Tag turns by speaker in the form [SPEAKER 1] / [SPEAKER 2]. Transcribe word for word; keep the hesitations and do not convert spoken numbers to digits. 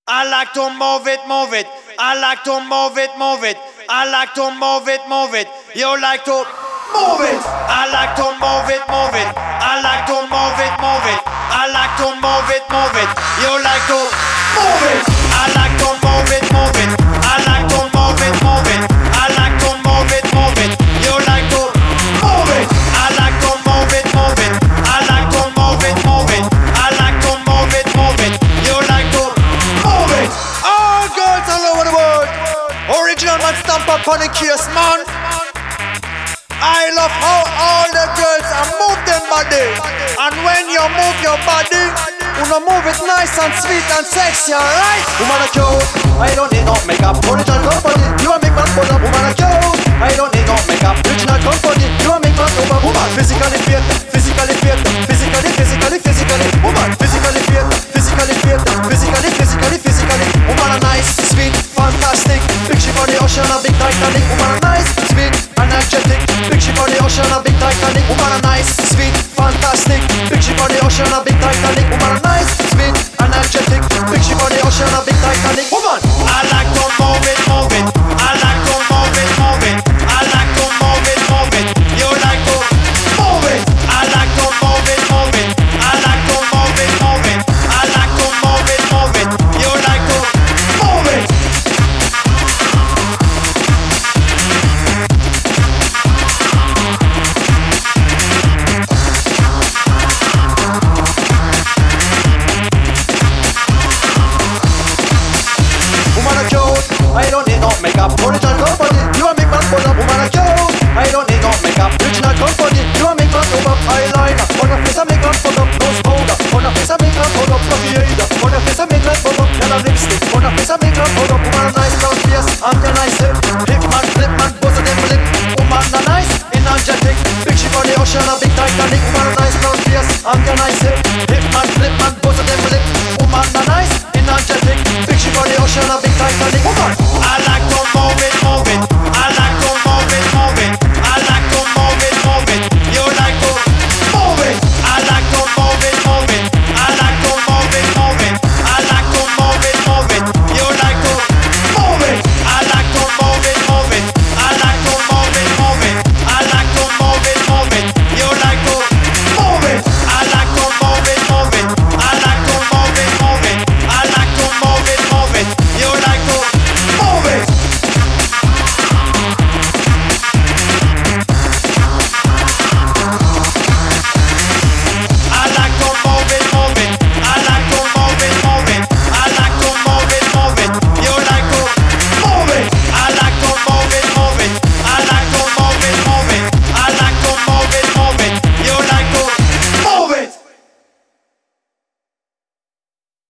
[SPEAKER 1] I like to move it, move it. I like to move it, move it. I like to move it, move it. You like to move it. I like to move it, move it. I like to move it, move it. I like to move it, move it. You like to move it. I like to move it, move it. I like to move it, move it. I like to move it, move it. You like to move it. I like to move it, move it. I like to move it, move it. I like to move it, move it. You like to move it. All girls all over the world. Original man stamp up on the case, man. I love how all the girls are move them body. And when you move your body, you know move it nice and sweet and sexy, alright?
[SPEAKER 2] Woman a cute, I don't need no makeup. Original company, you a make man put up. Woman a cute, I don't need no makeup. Original company, you a make man over. Woman physically fit, physically fit, physically, physically, physically. Woman physically fit, physically fit, physically, physically, physically. Woman a nice, sweet, fantastic. Big ship on the ocean, a big Titanic. Woman a nice, sweet, energetic. Big ship on the ocean, a big Titanic. Woman a nice, sweet, fantastic. Big ship on the ocean, a big Titanic. Woman a nice, sweet, energetic. Big ship on the ocean, a big Titanic. Woman,
[SPEAKER 1] I like to move it, move it. I like to move it, move it. I like to move it, move it. You like to move it. I like to move it, move it. I like to move it, move it. I like to move it, move it. You like to move it.
[SPEAKER 2] woman a cute, I don't need no makeup. Original company, you a make man put up. Woman a cute, I don't need no makeup. Original company, you a make man over. Eyeliner, on your face a make man put up. Nose powder, on your face a make man put up. Coffee either, on your face a make man put up. Yellow lipstick, on your face a make man put up. Woman a nice round face, and your nice hip. Hip man, flip man, both of them lip. Woman a nice, energetic. Big ship on the ocean, a big Titanic. Woman a nice round face, and your nice hip. Hip man, flip man, both of them lip. Woman a nice, energetic. Big ship on the ocean, a big